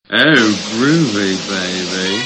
Oh, groovy, baby.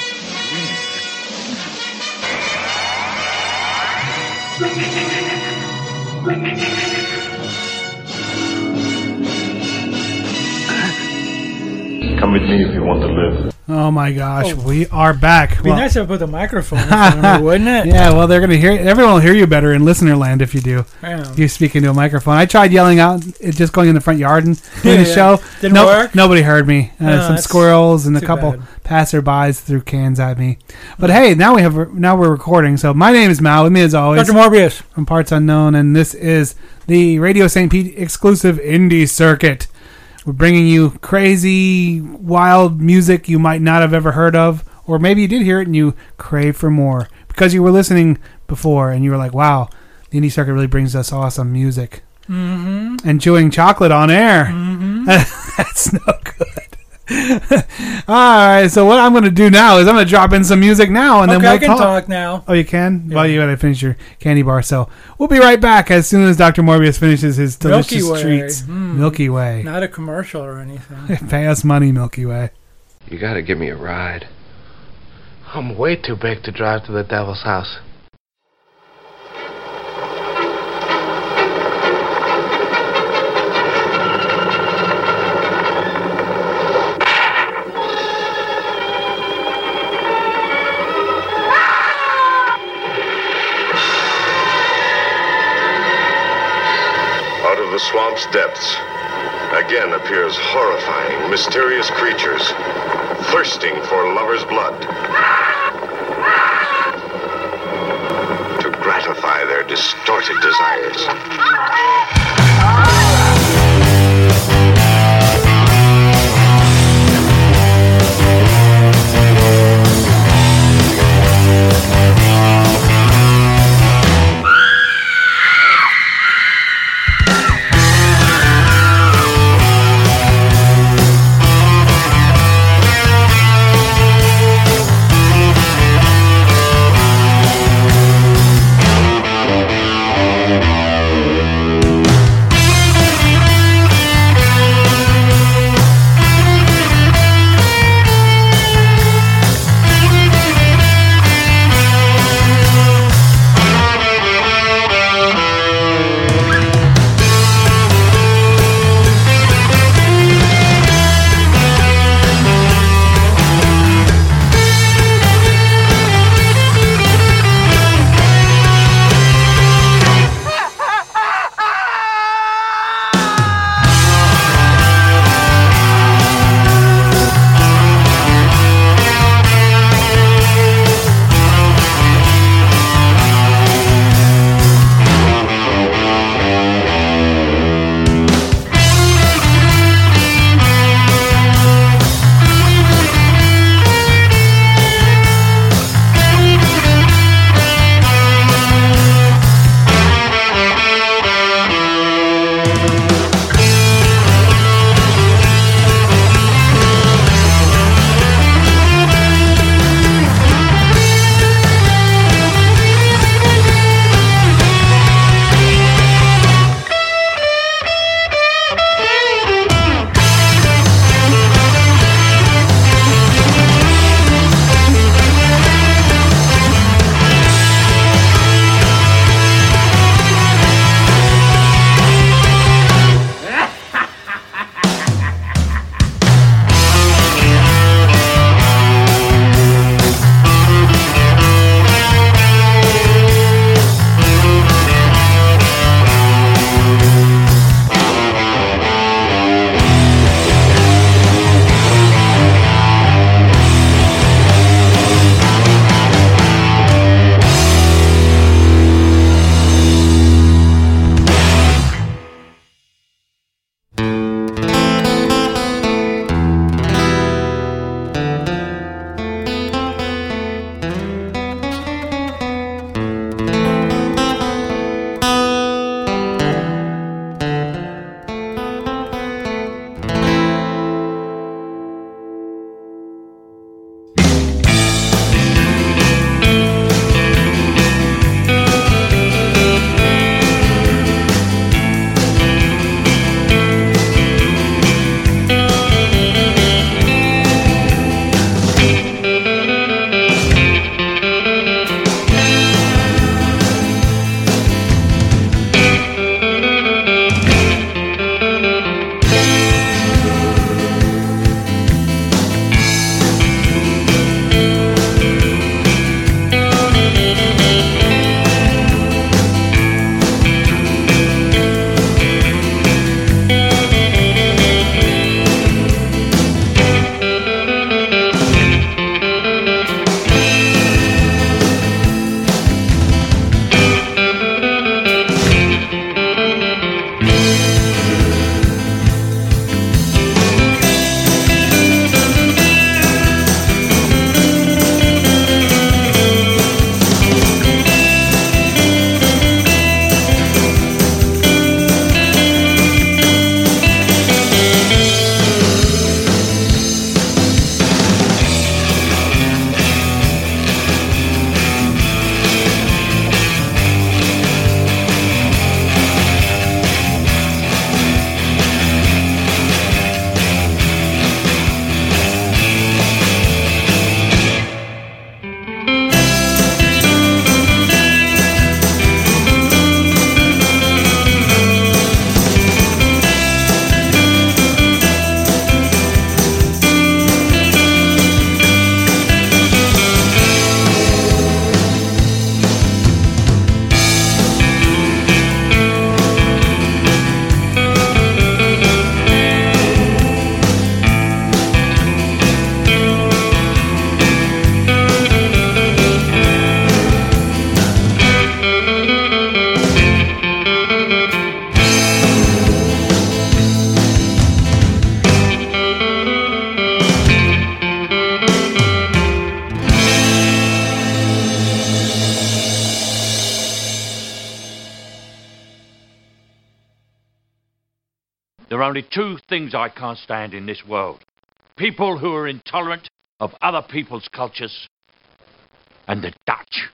Come with me if you want to live. Oh my gosh, we are back. It'd be nice to put the microphone in front of me, wouldn't it? Yeah, well, they're going to hear. Everyone will hear you better in listener land if you do. Yeah. If you speak into a microphone. I tried yelling out, just going in the front yard and doing the show. Didn't work? Nobody heard me. Some that's squirrels and a too couple bad. passerbys threw cans at me. But hey, now we're recording. So my name is Mal. With me as always, Dr. Morbius. from Parts Unknown, and this is the Radio St. Pete exclusive Indie Circuit. We're bringing you crazy, wild music you might not have ever heard of, or maybe you did hear it and you crave for more because you were listening before and you were like, wow, the Indie Circuit really brings us awesome music. Mm-hmm. And chewing chocolate on air. Mm-hmm. That's no good. All right, so what I'm going to do now is I'm going to drop in some music now, and then we'll I can talk now. Oh, you can? Yeah. Well, you got to finish your candy bar. So we'll be right back as soon as Dr. Morbius finishes his delicious Milky Way. treats. Milky Way. Not a commercial or anything. Pay us money, Milky Way. You gotta give me a ride. I'm way too big to drive to the devil's house. Out of the swamp's depths, again appears horrifying, mysterious creatures, thirsting for lovers' blood. To gratify their distorted desires. only two things I can't stand in this world. People who are intolerant of other people's cultures, and the Dutch.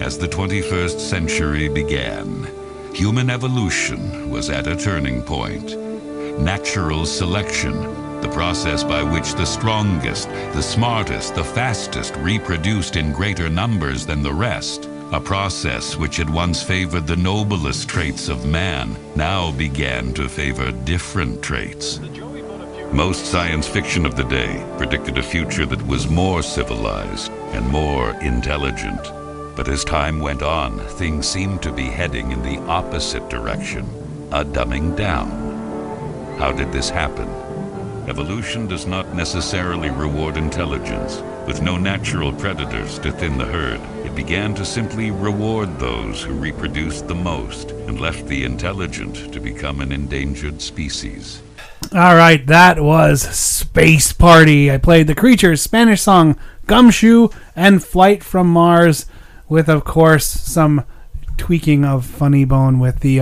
as the 21st century began. Human evolution was at a turning point. Natural selection, the process by which the strongest, the smartest, the fastest reproduced in greater numbers than the rest, a process which had once favored the noblest traits of man, now began to favor different traits. Most science fiction of the day predicted a future that was more civilized and more intelligent. But as time went on, things seemed to be heading in the opposite direction, a dumbing down. How did this happen? Evolution does not necessarily reward intelligence. With no natural predators to thin the herd, it began to simply reward those who reproduced the most and left the intelligent to become an endangered species. All right, that was Space Party. I played the Creatures' Spanish song Gumshoe and Flight from Mars, with, of course, some tweaking of Funny Bone with the,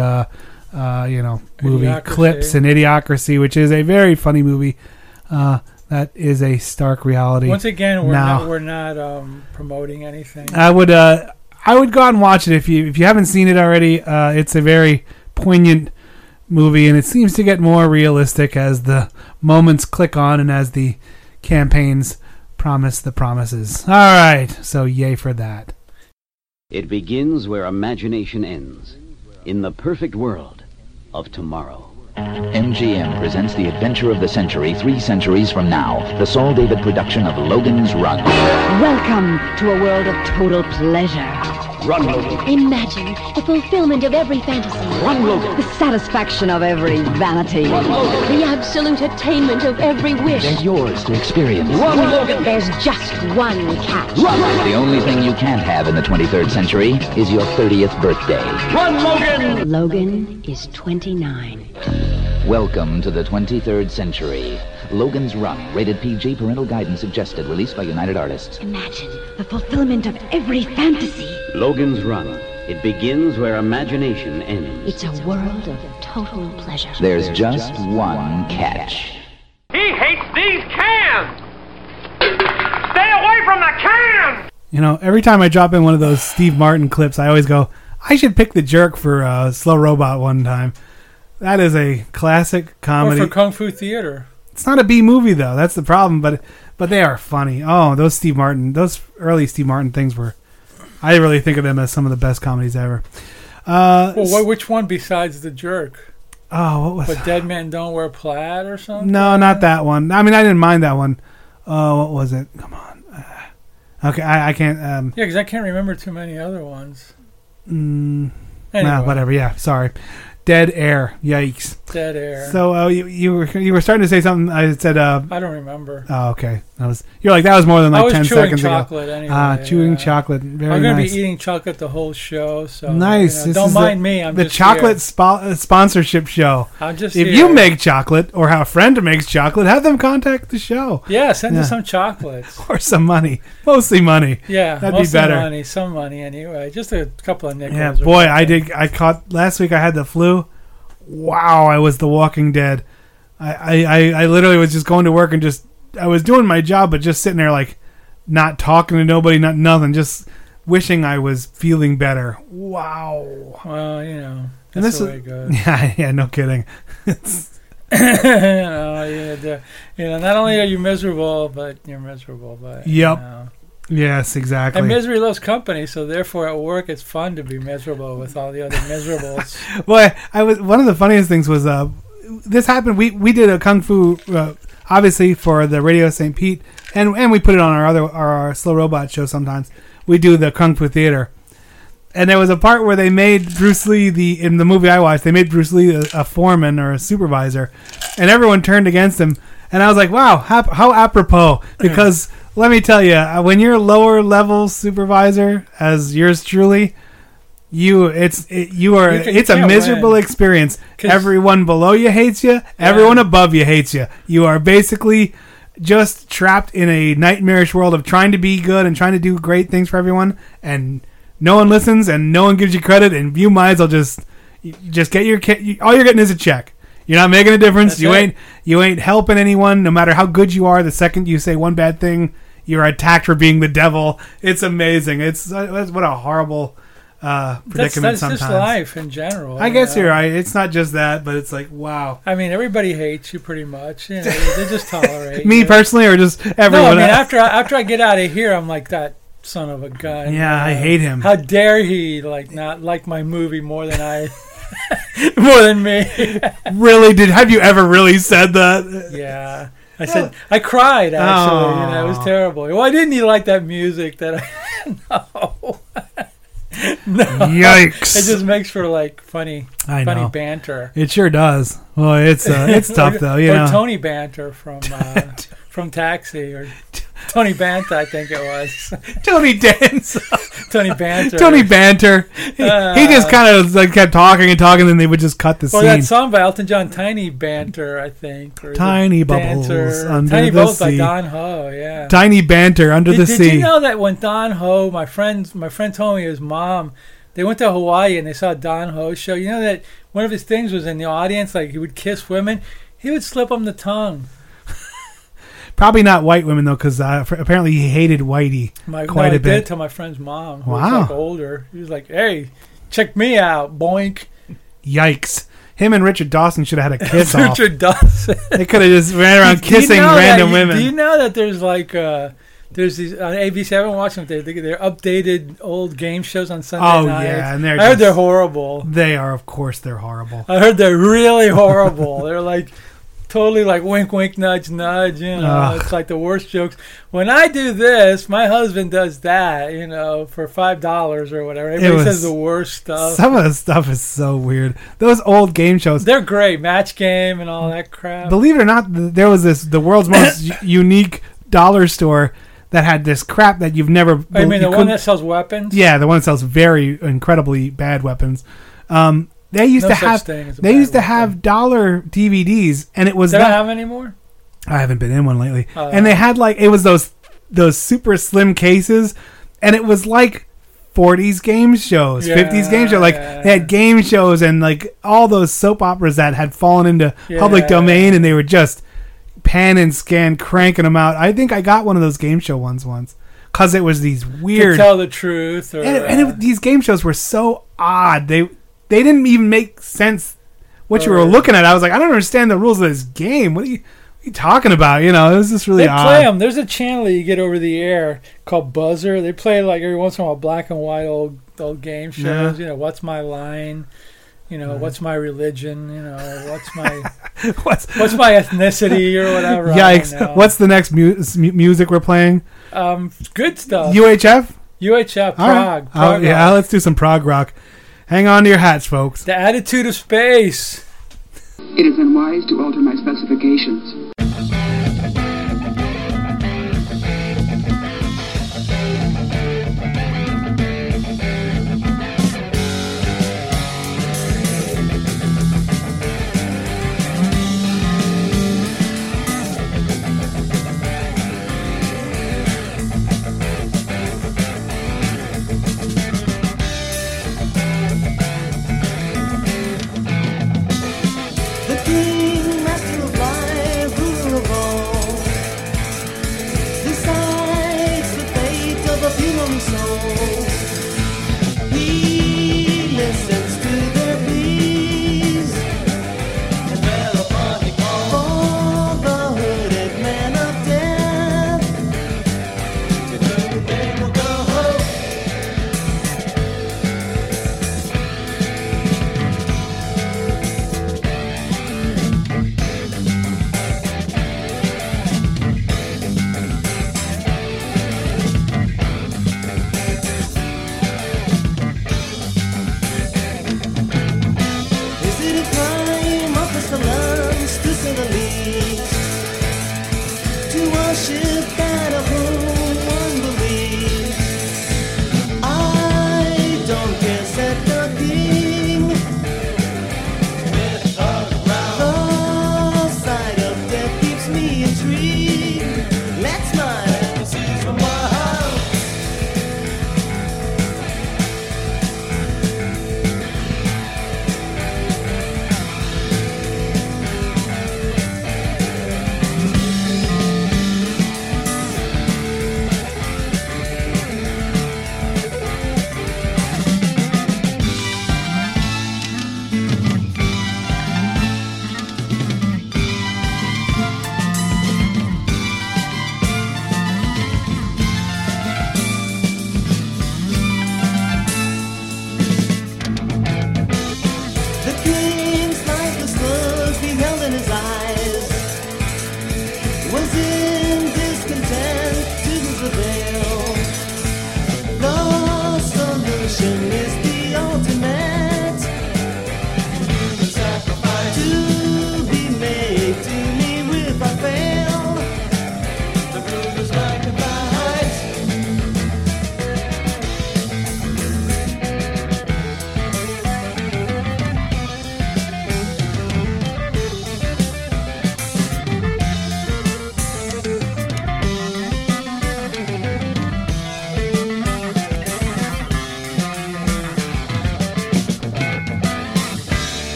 movie Idiocracy. Clips and Idiocracy, which is a very funny movie. That is a stark reality. Once again, we're not promoting anything. I would go out and watch it if you haven't seen it already. It's a very poignant movie, and it seems to get more realistic as the moments click on and as the campaigns promise the promises. All right, so yay for that. It begins where imagination ends, in the perfect world of tomorrow. MGM presents the adventure of the century 3 centuries from now. The Saul David production of Logan's Run. Welcome to a world of total pleasure. Run, Logan. Imagine the fulfillment of every fantasy. Run, Logan. The satisfaction of every vanity. Run, Logan. The absolute attainment of every wish. They're yours to experience. Run, Logan. There's just one catch. Run, Logan. The only thing you can't have in the 23rd century is your 30th birthday. Run, Logan. Logan is 29. Welcome to the 23rd century. Logan's Run, rated PG, parental guidance suggested, released by United Artists. Imagine the fulfillment of every fantasy. Logan's Run. It begins where imagination ends. It's a world of total pleasure. There's just one catch. He hates these cans! Stay away from the cans! You know, every time I drop in one of those Steve Martin clips, I always go, I should pick The Jerk for Slow Robot one time. That is a classic comedy. Or for Kung Fu Theater. It's not a B movie though. That's the problem. But they are funny. Oh, those early Steve Martin things were. I really think of them as some of the best comedies ever. Which one besides The Jerk? Oh, what was? But Dead Men Don't Wear Plaid or something? No, not that one. I mean, I didn't mind that one. What was it? Come on. Okay, I can't. Yeah, because I can't remember too many other ones. Anyway. Anyway. Whatever. Yeah, sorry. Dead Air. Yikes. Dead Air. So you were starting to say something. I said. I don't remember. Oh, okay. You're like that was more than like 10 seconds ago. Chocolate anyway. Chewing chocolate. Very nice. I'm going to be eating chocolate the whole show. So nice. Don't mind me. I'm the just chocolate sponsorship show. I'm just if here. you make chocolate or have a friend who makes chocolate, have them contact the show. Yeah, send us some chocolates or some money. Mostly money. Yeah, that'd be better. Some money anyway. Just a couple of nickels. Yeah, boy, I caught last week. I had the flu. Wow, I was The Walking Dead. I literally was just going to work and I was doing my job, but just sitting there like not talking to nobody, not nothing, just wishing I was feeling better. Wow. Well, that's the way it goes. Yeah, no kidding. Not only are you miserable, but you're miserable. But yep. Yes, exactly. And misery loves company, so therefore at work it's fun to be miserable with all the other miserables. Boy, one of the funniest things was this happened. We did a kung fu obviously for the Radio St. Pete, and we put it on our Slow Robot show sometimes. We do the Kung Fu Theater. And there was a part where they made Bruce Lee, in the movie I watched, they made Bruce Lee a foreman or a supervisor, and everyone turned against him. And I was like, wow, how apropos, because let me tell you, when you're lower level supervisor, as yours truly, it's a miserable experience. Everyone below you hates you. Everyone above you hates you. You are basically just trapped in a nightmarish world of trying to be good and trying to do great things for everyone, and no one listens and no one gives you credit, and you might as well just get your all you're getting is a check. You're not making a difference. You ain't helping anyone, no matter how good you are. The second you say one bad thing, you're attacked for being the devil. It's amazing. It's what a horrible predicament that's sometimes. just life in general. I guess you're right. It's not just that, but it's like, wow. I mean, everybody hates you pretty much. You know, they just tolerate Me you. personally, or just everyone? No, I mean, after I get out of here, I'm like, that son of a gun. Yeah, I hate him. How dare he not like my movie more than I, more than me? Really? Have you ever really said that? Yeah. I said, I cried, actually. You know, it was terrible. Why didn't you like that music that I... No. No. Yikes. It just makes for, like, funny banter. It sure does. Well, it's tough, though, you know. Tony Banter from Taxi, or Tony Banta, I think it was. Tony Dance. Tony Banter. Tony Banter. He just kind of like kept talking and talking, and they would just cut the scene. That song by Elton John, Tiny Banter, I think. Or Tiny Bubbles Under Tiny the Bubbles Sea. by Don Ho, yeah. Tiny Banter Under the Sea. Did you know that when Don Ho, my friend told me his mom, they went to Hawaii and they saw a Don Ho show. You know that one of his things was in the audience, like he would kiss women. He would slip them the tongue. Probably not white women, though, because apparently he hated Whitey quite a bit. I did tell my friend's mom, who was Wow. like older. He was like, hey, check me out, boink. Yikes. Him and Richard Dawson should have had a kiss off. Richard Dawson. They could have just ran around kissing random women. Do you know that there's like... there's these on ABC. I haven't watched them. They're updated old game shows on Sunday nights. Yeah, and I heard they're horrible. They are, of course, they're horrible. I heard they're really horrible. They're like totally like wink, wink, nudge, nudge. You know, it's like the worst jokes. When I do this, my husband does that. You know, for $5 or whatever. Everybody says the worst stuff. Some of the stuff is so weird. Those old game shows. They're great. Match Game and all that crap. Believe it or not, there was the world's most unique dollar store that had this crap that you've never... I mean, the one that sells weapons? Yeah, the one that sells very incredibly bad weapons. They used to have dollar DVDs, and it was... They don't have anymore? I haven't been in one lately. And they had it was those super slim cases, and it was like 40s game shows, 50s game shows. They had game shows and like all those soap operas that had fallen into public domain, and they were just pan and scan cranking them out. I think I got one of those game show ones once because it was these weird... To tell the truth. Or, these game shows were so odd. They didn't even make sense what you were looking at. I was like, I don't understand the rules of this game. What are you talking about? You know, it was just really odd. They play them. There's a channel that you get over the air called Buzzer. They play like every once in a while black and white old game shows. Yeah. You know, What's My Line? You know, What's My Religion? You know, What's My what's my ethnicity or whatever. Yikes! What's the next music we're playing? Good stuff. UHF. Prague. Prague yeah, let's do some prog rock. Hang on to your hats, folks. The Attitude of Space. It is unwise to alter my specifications.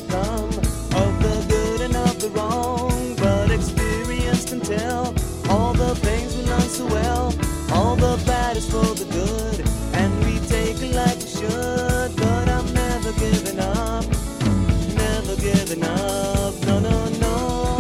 come of the good and of the wrong, but experience can tell all the things we learn so well. All the bad is for the good, and we take it like we should. But I'm never giving up, never giving up, no, no, no.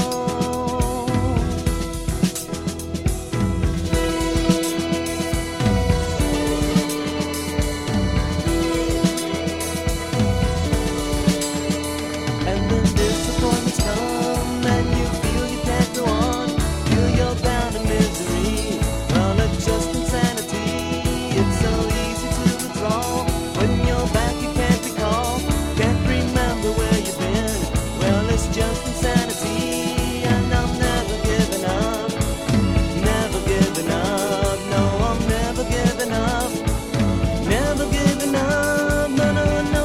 And when disappointments come and you feel you can't go on, feel you're bound to misery, well, it's just insanity. It's so easy to withdraw when you're back, you can't recall, can't remember where you've been. Well, it's just insanity, and I'm never giving up, never giving up. No, I'm never giving up, never giving up. No, no, no.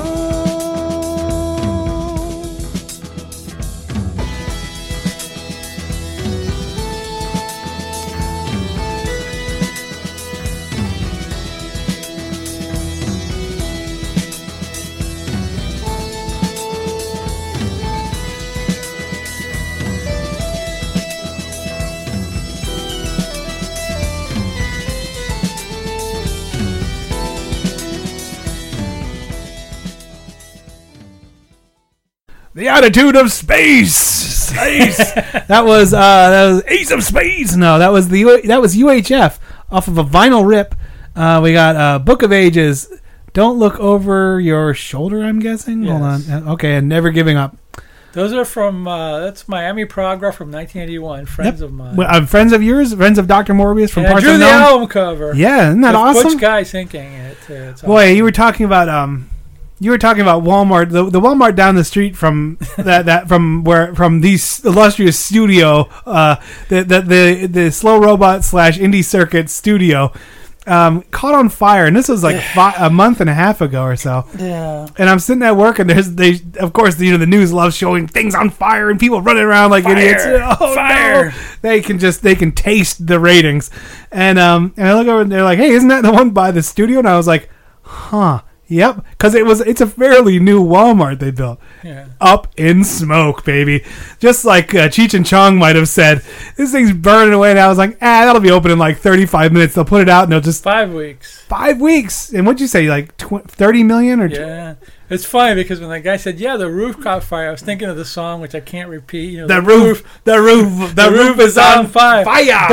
The Attitude of Space. Space. that was Ace of Space. No, that was UHF off of a vinyl rip. We got Book of Ages. Don't Look Over Your Shoulder, I'm guessing. Yes. Hold on. Okay, and Never Giving Up. Those are from that's Miami Prog Rock from 1981. Friends of mine. Friends of yours, friends of Dr. Morbius from And I Parts drew the Unknown. album cover. Yeah, isn't that With awesome? Butch Guy singing it. It's Boy, awesome. you were talking about Walmart, the Walmart down the street from from this illustrious studio, the Slow Robot / Indie Circuit studio, caught on fire, and this was like a month and a half ago or so. Yeah. And I'm sitting at work, and of course the news loves showing things on fire and people running around like idiots. Oh, fire! No. They can taste the ratings, and I look over and they're like, "Hey, isn't that the one by the studio?" And I was like, "Huh." Yep, because it's a fairly new Walmart they built. Yeah. Up in smoke, baby. Just like Cheech and Chong might have said, this thing's burning away. And I was like, that'll be open in like 35 minutes. They'll put it out and they'll just... 5 weeks. 5 weeks. And what'd you say, like 30 million? Or Yeah. It's funny because when the guy said, "Yeah, the roof caught fire," I was thinking of the song, which I can't repeat. The roof is on fire.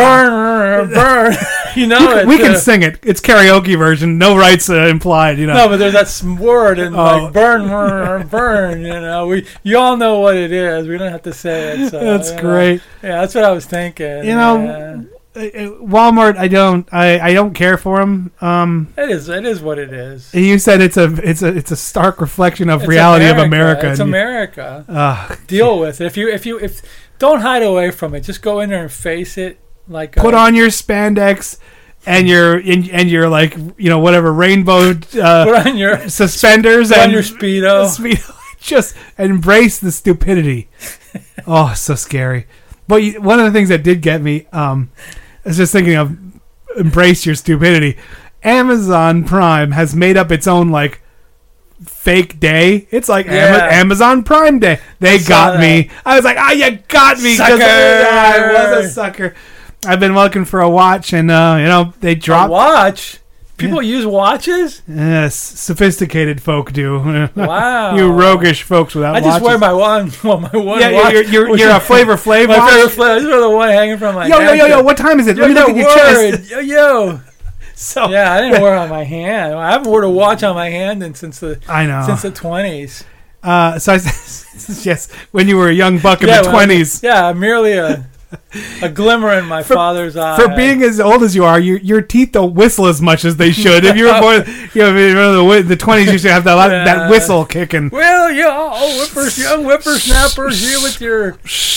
Burn. We can sing it. It's karaoke version. No rights implied. No, but there's that word and like burn. You all know what it is. We don't have to say it. So, that's great. Yeah, that's what I was thinking. Walmart, I don't care for them. It is what it is. You said it's a stark reflection of reality of America. It's America. Deal with it. If don't hide away from it. Just go in there and face it. Like put on your spandex and your like whatever rainbow put on your suspenders put and on your speedo. Just embrace the stupidity. Oh, so scary. But one of the things that did get me, I was just thinking of embrace your stupidity. Amazon Prime has made up its own like fake day. It's like Amazon Prime Day. They got me. I was like, you got me. Sucker. I was a sucker. I've been looking for a watch, and they dropped a watch. People use watches? Yes, sophisticated folk do. Wow. You roguish folks without watches. I just wear my one watch. You're a Flavor Flav watch? My favorite flavor. I just wear the one hanging from my neck. Yo, what time is it? Let me look at your chest. Yo. So yeah, I didn't wear it on my hand. I haven't worn a watch on my hand since the 20s. Yes, when you were a young buck in the 20s. Yeah, merely a glimmer in my father's eye. For being as old as you are, your teeth don't whistle as much as they should. If you were born, the 20s, you should have that whistle kicking. Well, young whippersnappers, you with your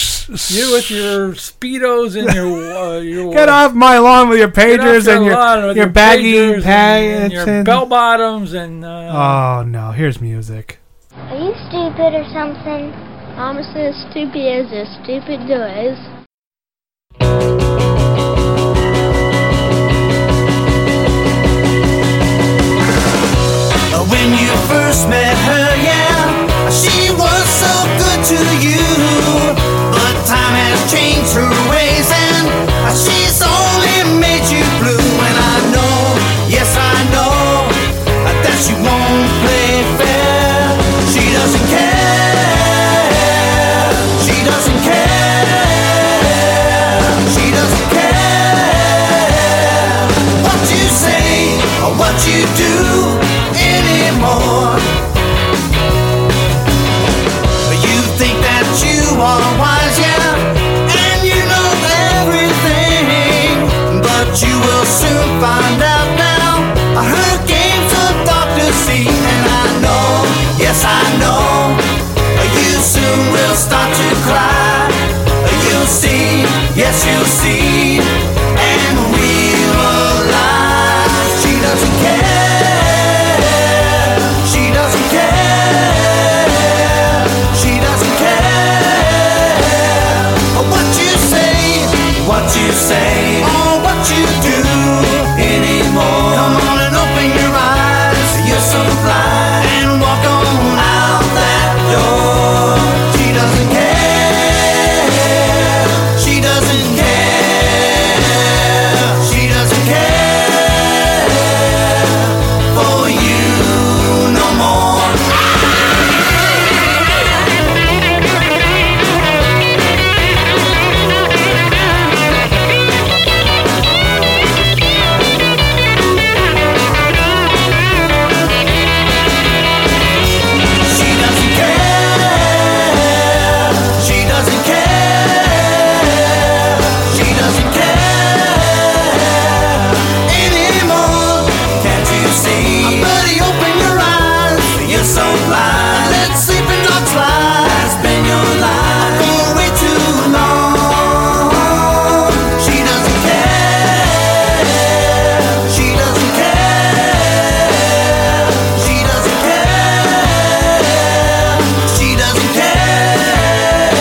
speedos and your get off my lawn with your pagers and your baggy and your bell bottoms and. Oh no! Here's music. Are you stupid or something? I'm as stupid as a stupid does. When you first met her, yeah, she was so the sea and wheel of life. She doesn't care. She doesn't care. She doesn't care what you say, or what you do anymore. Come on and open your eyes. You're so blind and walk on out that door. She doesn't care. She doesn't care. She doesn't care for you no more. She doesn't care. She doesn't care. She doesn't care anymore. Can't you see? Buddy, open your eyes. You're so blind. Let sleeping dogs lie. That's been your life for way too long. She doesn't care. She doesn't care. She doesn't care. She doesn't care.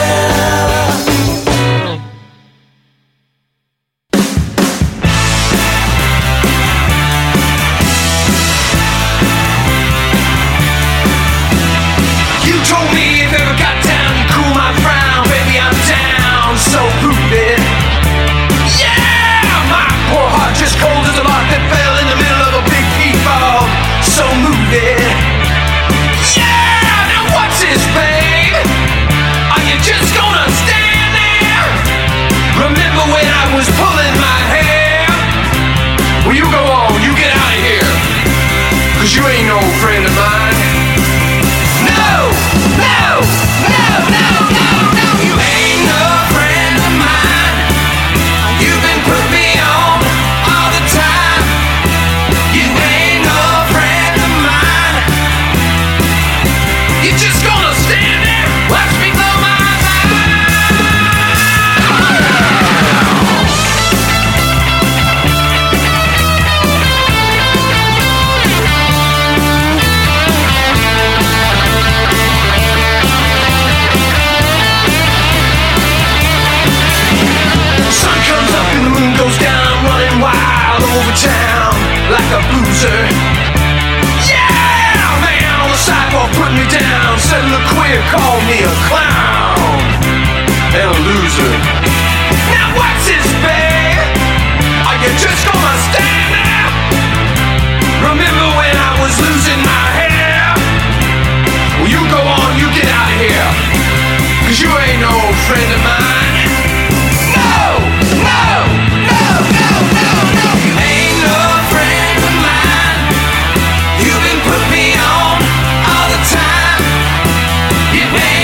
You told me if ever got down, you cool my frown. Baby, I'm down, so rooted. Yeah, my poor heart just cold as a lark that fell in the middle of a big peat bog. So moved. Yeah, now what's this, babe? Are you just gonna stand there? Remember when I was pulling my hair? Well, you go on, you get out of here. 'Cause you ain't no friend of mine. No, no, no, no, no, no. You ain't no friend of mine. You've been putting me on all the time. You ain't no friend of mine. You're just gonna stand there, watch me blow my sun comes up and the moon goes down. I'm running wild over town like a boozer. Yeah, man on the sidewalk put me down. Said look queer, called me a clown and a loser. Now what's this, babe? Are you just gonna stand there? Remember when I was losing my hair? Well, you go on, you get out of here. 'Cause you ain't no friend of mine. No, no, no, no, no, no. You ain't no friend of mine. You've been putting me on all the time. You ain't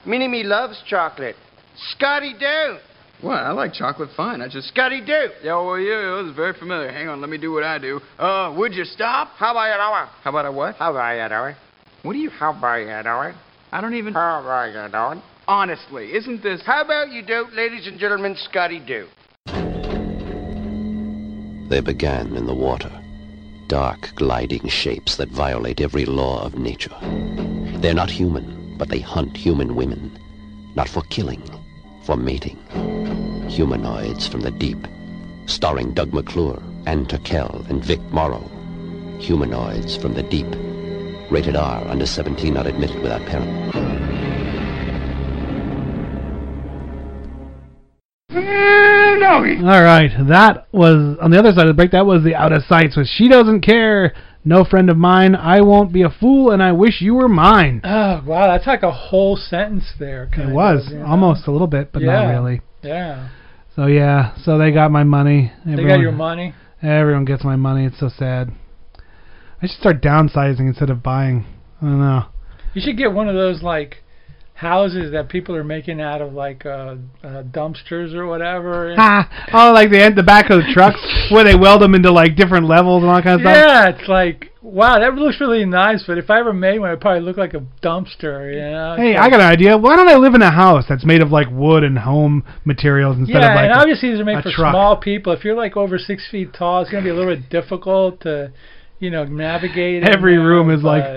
Minnie-Me loves chocolate. Scotty don't. What? I like chocolate fine. I just... Scotty do. Yeah, well, yeah, it was very familiar. Hang on, let me do what I do. Would you stop? How about you doing? How about I what? How about you doing? What do you... How about you doing? I don't even... How about you doing? Honestly, isn't this... How about you do, ladies and gentlemen, Scotty do. They began in the water. Dark, gliding shapes that violate every law of nature. They're not human, but they hunt human women. Not for killing, for mating. Humanoids from the deep. Starring Doug McClure, Ann Turkel, and Vic Morrow. Humanoids from the deep. Rated R, under 17, not admitted without parent. All right, that was on the other side of the break. That was the Out of Sights with She Doesn't Care, No Friend of Mine, I Won't Be a Fool, and I Wish You Were Mine. Oh wow, that's like a whole sentence there. It was almost a little bit, but not really. Yeah. So they got my money. They got your money. Everyone gets my money. It's so sad. I should start downsizing instead of buying. I don't know. You should get one of those like houses that people are making out of like dumpsters or whatever. Oh, like the back of the trucks where they weld them into like different levels and all that kind of stuff. Yeah, it's like, wow, that looks really nice, but if I ever made one, it'd probably look like a dumpster, you know? Hey, I got an idea. Why don't I live in a house that's made of like wood and home materials instead of like and obviously these are made for truck. small people. If you're like over 6 feet tall, it's going to be a little bit difficult to, navigate. Every room is like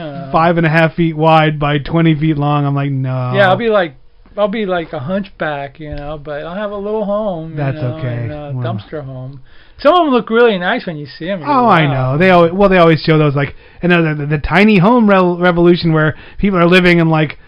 5.5 feet wide by 20 feet long. I'm like, no. Yeah, I'll be like a hunchback, but I'll have a little home. That's okay. Dumpster home. Some of them look really nice when you see them. Oh, I know. They always show those like, the tiny home revolution where people are living in like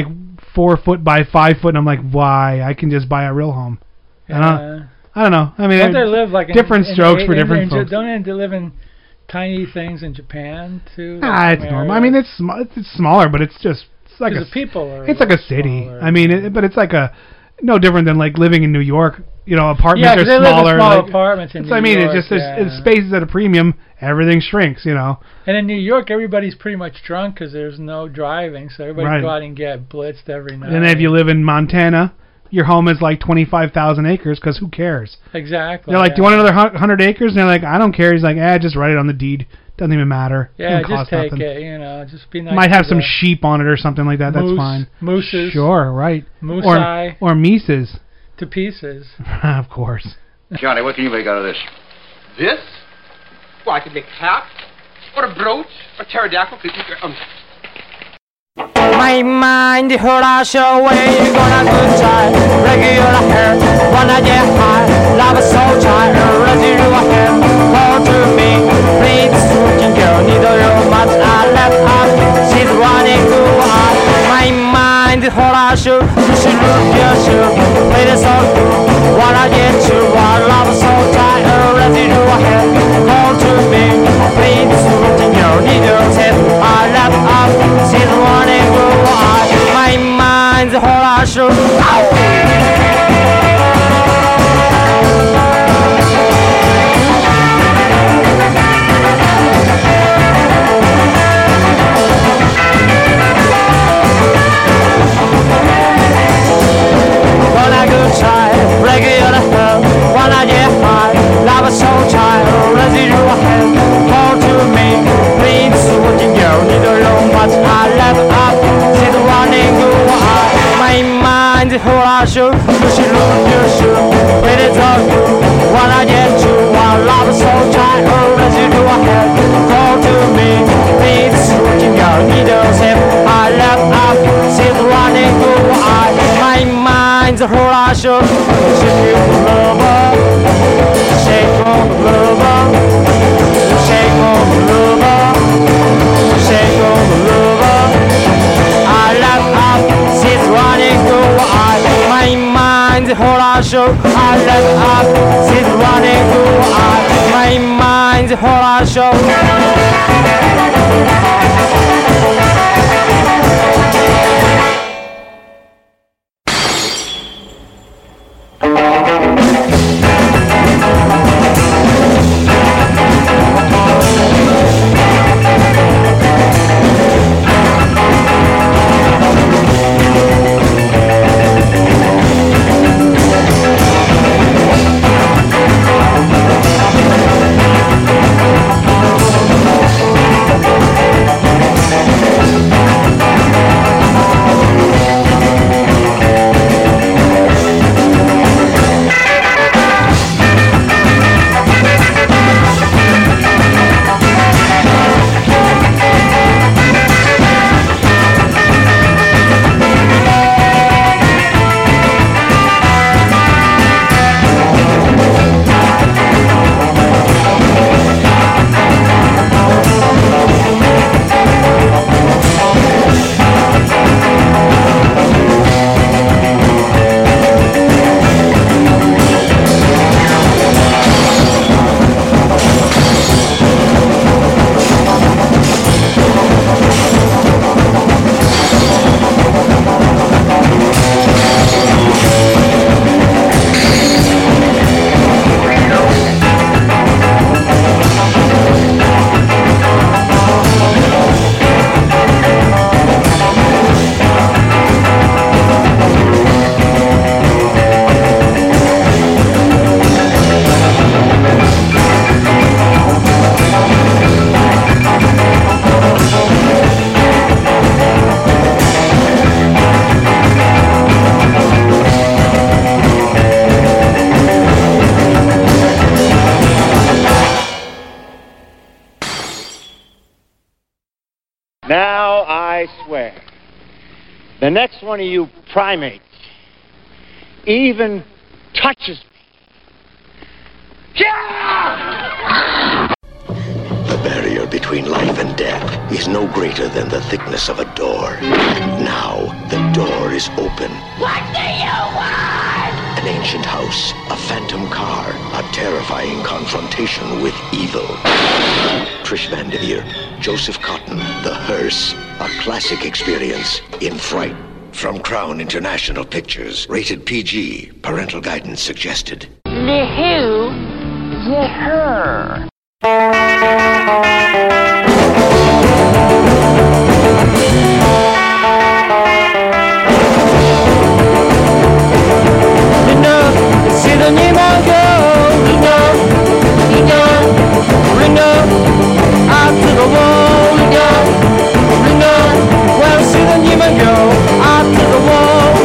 4 foot by 5 foot, and I'm like, why? I can just buy a real home. Yeah. I don't know. I mean, don't they live like different strokes for different folks. Don't they live in tiny things in Japan too? It's normal. I mean, it's smaller, but it's like the people are. It's like a city. Smaller. I mean, but it's like no different than like living in New York. Apartments are smaller. Live in small apartments in New I mean, York, it's just space is at a premium. Everything shrinks. And in New York, everybody's pretty much drunk because there's no driving, so everybody go out and get blitzed every night. And if you live in Montana, your home is like 25,000 acres because who cares? Exactly. They're like, do you want another 100 acres? And they're like, I don't care. He's like, just write it on the deed. Doesn't even matter. Yeah, just take it. Just be nice. Might have some sheep on it or something like that. That's fine. Mooses. Sure, right. Moosei. Or Mises. To pieces. Of course. Johnny, what can you make out of this? This? Well, I could make a hat, or a brooch, or pterodactyl. My mind hurts away, gonna good time. Regular hair, wanna get high. Love is so tired, ready to hair. Call to me, please, looking girl, need a real much. I left up, she's running through us. My mind hurts you, she look your shoe. Play this song, wanna get you. I love is so tired, ready to hair. Call to me, please, looking girl, need a tip. I left up, she's running through us. My mind's a whole show. Wanna go try, regular hell. Wanna get high, love is so tired, ready to hell. Call to me, please, looking girl, need a room, but I left up, she's running through us. My mind is whole show, you should look your shoe, ready to you, wanna get you, I love is so tired, ready to hell. Call to me, please, looking girl, need a sip, I left up, she's running through us. My mind's a whole show, shake on the lover, shake on the lover, shake on the lover, shake on the lover. I left up, she's running through us. My mind's a whole show, I left up, she's running through us. My mind's a whole show. I swear, the next one of you primates even touches me. The barrier between life and death is no greater than the thickness of a door. Now, the door is open. What do you want? An ancient house, a phantom car, a terrifying confrontation with evil. Trish Van Devere, Joseph Cotton, The Hearse, a classic experience in fright. From Crown International Pictures, rated PG, parental guidance suggested. The who, the her. See the name I go, Ringo, out to the wall, Ringo, well, see the name I go, out to the wall,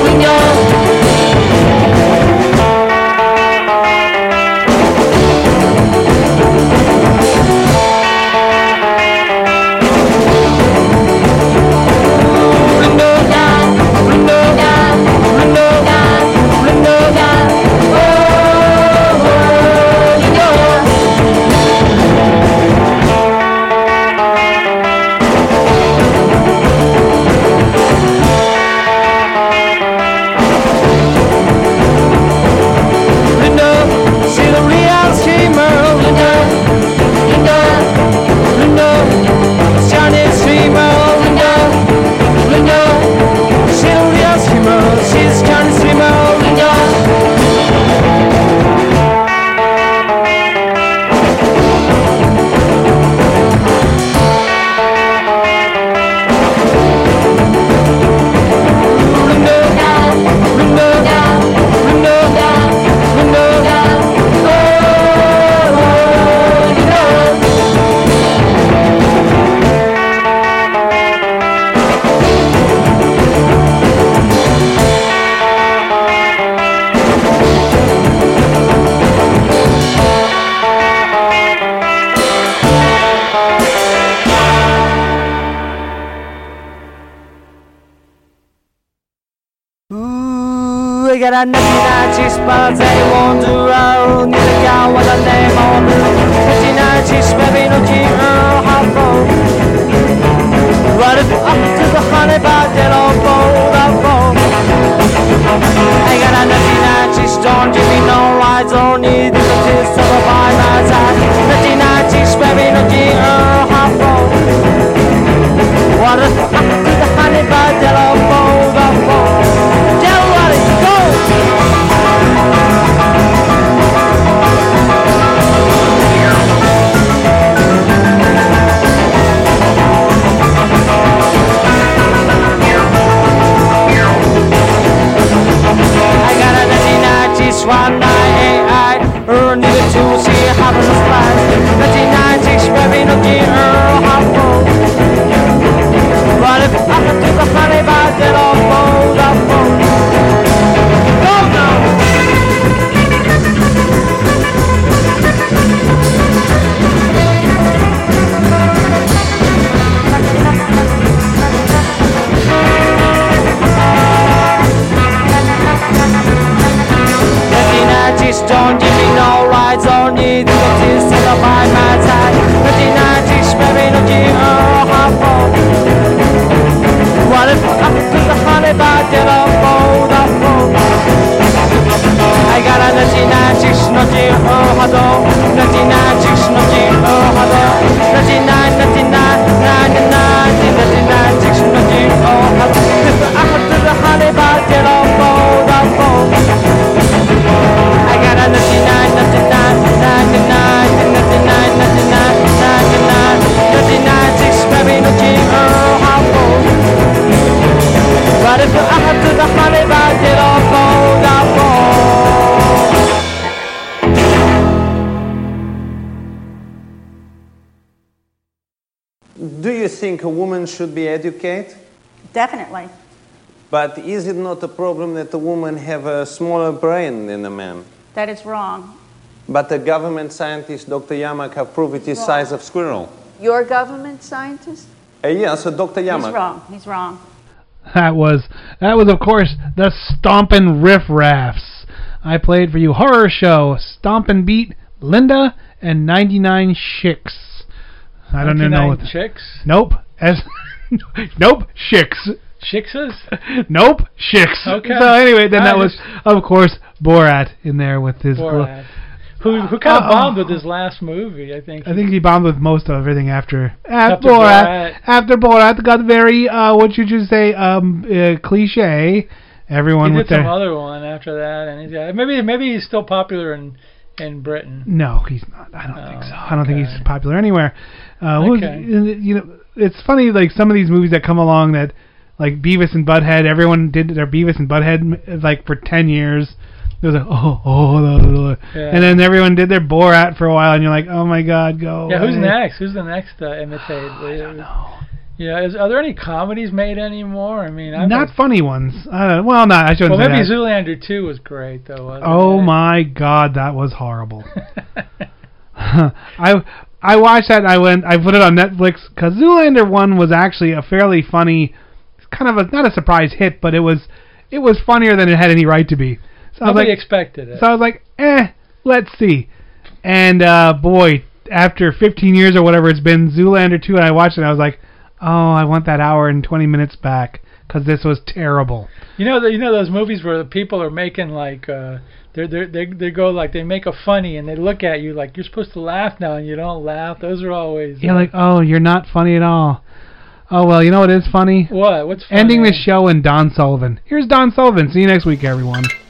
We got a 99 spots they want to roll. Need a guy with a name on the 99 baby, no king, how low. Right up to the honey bar, then I'll fold. I got a 99 don't give me no rides, don't need the kiss of a by my side. 99 baby, no king, how low. Right up to the honey bar, then I'll fold. One night, I earned it to see how to fly. 1990s, baby, no gear, how low. But if I could do the honey bar, then I'll fold. Go now! Don't give me no rides, don't need the kiss to the by my side. 1990s, baby, no gear, how low. What if I could do the honey bar, then I'll fold. I got a 1990s, no gear, how low. 1990s, no gear, how low. 99, 99, 99, 1990s, no gear, how low. If I could do the honey bar, then I'll fold. I got a 99, 99, 99, 99, 99, 99, 6, baby, no king, how low. But if I had to the honey bar, then I'll fold. Do you think a woman should be educated? Definitely. But is it not a problem that a woman have a smaller brain than a man? That is wrong. But the government scientist, Dr. Yamak, have proved it is size of squirrel. Your government scientist? Yes, Dr. Yamak. He's wrong. He's wrong. That was, of course, the Stompin' Riff Raffs. I played for you Horror Show, Stompin' Beat, Linda, and 99 Chicks. I don't even know what. 99 Chicks? Nope. Nope. Chicks. Chickses? Nope. Chicks. Okay. So anyway, then that was, of course, Borat in there with his. Borat. Who kind of bombed with his last movie, I think. I think he bombed with most of everything after After Borat. Borat. After Borat got very what you just say cliche. Everyone He with did some their other one after that, and maybe he's still popular in Britain. No, he's not. I don't think so. I don't think he's popular anywhere. Okay. You know, it's funny, like some of these movies that come along that, like Beavis and Butthead. Everyone did their Beavis and Butthead like for 10 years. It was like and then everyone did their Borat for a while, and you're like, oh my God, go. Yeah, away. who's next? Who's the next imitate? I don't know. Yeah, are there any comedies made anymore? I mean, not funny ones. Well, not. I shouldn't Well, say maybe that. Zoolander 2 was great, though. Wasn't Oh it? my God, that was horrible. I watched that. I put it on Netflix because Zoolander 1 was actually a fairly funny, kind of not a surprise hit, but it was funnier than it had any right to be. So Nobody expected it. So I was like, let's see. And boy, after 15 years or whatever it's been, Zoolander 2, and I watched it, and I was like, oh, I want that hour and 20 minutes back because this was terrible. You know those movies where the people are making like they go like they make a funny and they look at you like you're supposed to laugh now and you don't laugh. Those are always You're like, oh, you're not funny at all. Oh well, you know what is funny? What? What's funny? Ending the show and Don Sullivan. Here's Don Sullivan. See you next week, everyone.